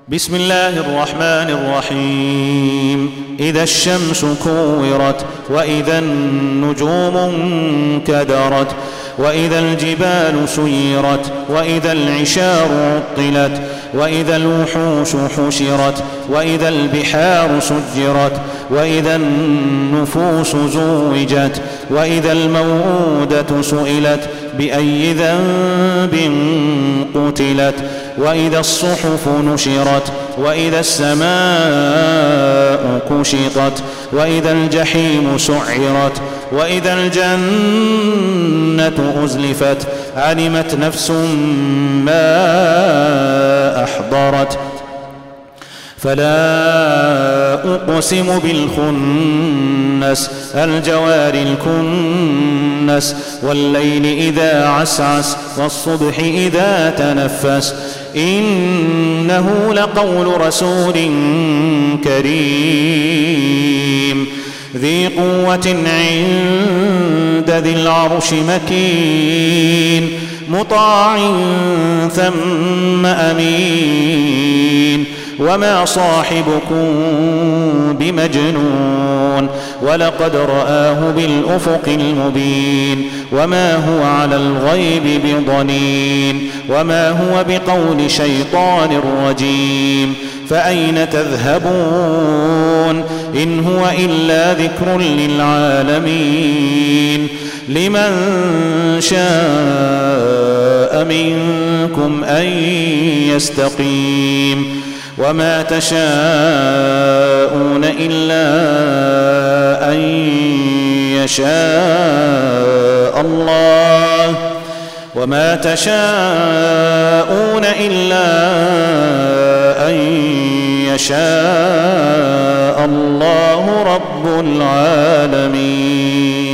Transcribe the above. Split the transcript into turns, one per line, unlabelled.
بسم الله الرحمن الرحيم. إذا الشمس كورت وإذا النجوم انكدرت وإذا الجبال سيرت وإذا العشار عطلت وإذا الوحوش حشرت وإذا البحار سجرت وإذا النفوس زوجت وإذا الموءودة سئلت بأي ذنب قتلت وإذا الصحف نشرت وإذا السماء كشطت وإذا الجحيم سعرت وإذا الجنة أزلفت علمت نفس ما أحضرت. فلا أقسم بالخنس الجوار الكنس والليل إذا عسعس والصبح إذا تنفس إنه لقول رسول كريم ذي قوة عند ذي العرش مكين مطاع ثم أمين وما صاحبكم بمجنون ولقد رآه بالأفق المبين وما هو على الغيب بضنين وما هو بقول شيطان رجيم فأين تذهبون إن هو إلا ذكر للعالمين لمن شاء منكم أن يستقيم وما تشاءون إلا أن يشاء الله وما تشاءون إلا أن يشاء الله رب العالمين.